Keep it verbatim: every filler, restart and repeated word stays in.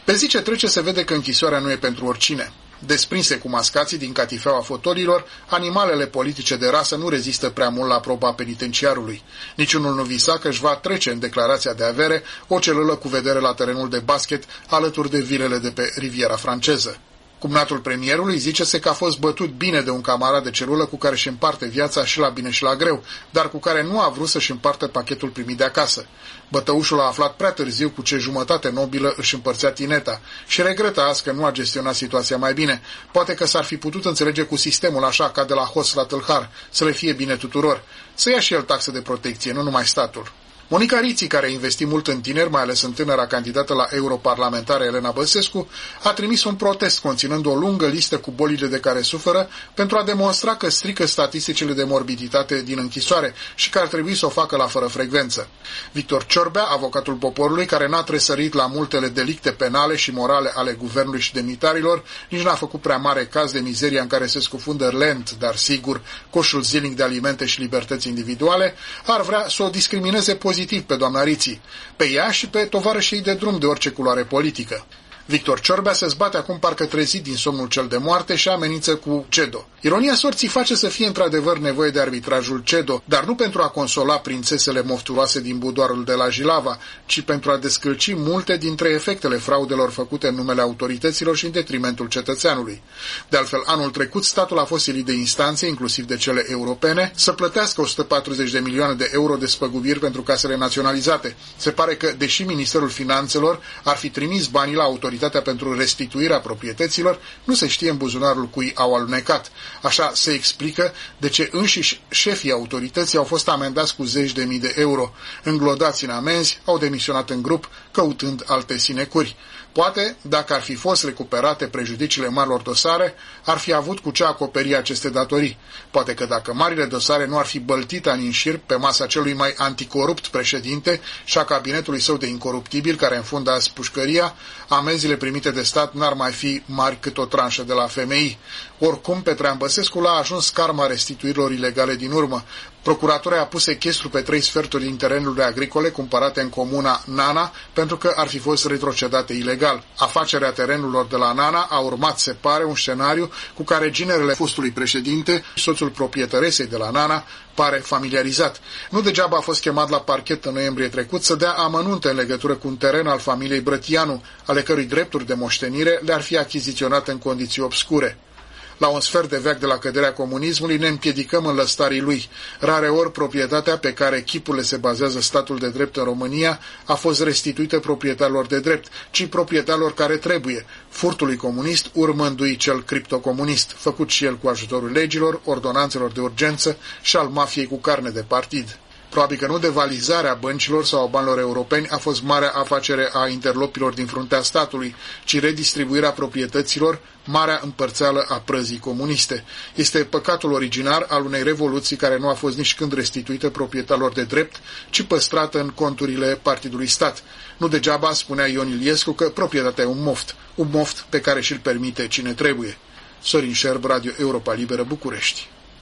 Pe zi ce trece se vede că închisoarea nu e pentru oricine. Desprinse cu mascații din catifeaua fotolilor, animalele politice de rasă nu rezistă prea mult la proba penitenciarului. Niciunul nu visa că își va trece în declarația de avere o celulă cu vedere la terenul de basket alături de vilele de pe Riviera franceză. Cumnatul premierului zice-se că a fost bătut bine de un camarad de celulă cu care își împarte viața și la bine și la greu, dar cu care nu a vrut să-și împartă pachetul primit de acasă. Bătăușul a aflat prea târziu cu ce jumătate nobilă își împărțea tineta și regretă azi că nu a gestionat situația mai bine. Poate că s-ar fi putut înțelege cu sistemul așa ca de la hoț la tâlhar, să le fie bine tuturor. Să ia și el taxe de protecție, nu numai statul. Monica Riții, care a investit mult în tineri, mai ales în tânăra candidată la europarlamentară Elena Băsescu, a trimis un protest conținând o lungă listă cu bolile de care suferă pentru a demonstra că strică statisticile de morbiditate din închisoare și că ar trebui să o facă la fără frecvență. Victor Ciorbea, avocatul poporului, care n-a tresărit la multele delicte penale și morale ale guvernului și demnitarilor, nici n-a făcut prea mare caz de mizeria în care se scufundă lent, dar sigur, coșul zilnic de alimente și libertăți individuale, ar vrea să o discrimineze pozitiv pe doamna Riții, pe ea și pe tovarășii de drum de orice culoare politică. Victor Ciorbea se zbate acum parcă trezit din somnul cel de moarte și amenință cu CEDO. Ironia sorții face să fie într-adevăr nevoie de arbitrajul CEDO, dar nu pentru a consola prințesele mofturoase din budoarul de la Jilava, ci pentru a descălci multe dintre efectele fraudelor făcute în numele autorităților și în detrimentul cetățeanului. De altfel, anul trecut, statul a fost silit de instanțe, inclusiv de cele europene, să plătească o sută patruzeci de milioane de euro de spăgubiri pentru casele naționalizate. Se pare că, deși Ministerul Finanțelor ar fi trimis banii la autorități pentru restituirea proprietăților, nu se știe în buzunarul cui au alunecat. Așa se explică de ce înșiși șefii autorității au fost amendați cu zeci de mii de euro. Înglodați în amenzi, au demisionat în grup, căutând alte sinecuri. Poate, dacă ar fi fost recuperate prejudiciile marilor dosare, ar fi avut cu ce acoperi aceste datorii. Poate că dacă marile dosare nu ar fi băltit ani în șir pe masa celui mai anticorupt președinte și a cabinetului său de incoruptibil care înfundă azi pușcăria, amenziile primite de stat n-ar mai fi mari cât o tranșă de la F M I. Oricum, Petrean Băsescu l-a ajuns karma restituirilor ilegale din urmă. Procuratura a pus sechestru pe trei sferturi din terenurile agricole cumpărate în comuna Nana pentru că ar fi fost retrocedate ilegal. Afacerea terenurilor de la Nana a urmat, se pare, un scenariu cu care ginerele fostului președinte, soțul proprietăresei de la Nana, pare familiarizat. Nu degeaba a fost chemat la parchet în noiembrie trecut să dea amănunte în legătură cu un teren al familiei Brătianu, ale cărui drepturi de moștenire le-ar fi achiziționate în condiții obscure. La un sfert de veac de la căderea comunismului ne împiedicăm în lăstarii lui. Rareori proprietatea pe care chipurile se bazează statul de drept în România a fost restituită proprietarilor de drept, ci proprietarilor care trebuie, furtului comunist urmându-i cel criptocomunist, făcut și el cu ajutorul legilor, ordonanțelor de urgență și al mafiei cu carne de partid. Probabil că nu devalizarea băncilor sau a banilor europeni a fost marea afacere a interlopilor din fruntea statului, ci redistribuirea proprietăților, marea împărțeală a prăzii comuniste. Este păcatul originar al unei revoluții care nu a fost nici când restituită proprietarilor de drept, ci păstrată în conturile partidului stat. Nu degeaba spunea Ion Iliescu că proprietatea e un moft, un moft pe care și-l permite cine trebuie. Sorin Șerb, Radio Europa Liberă, București.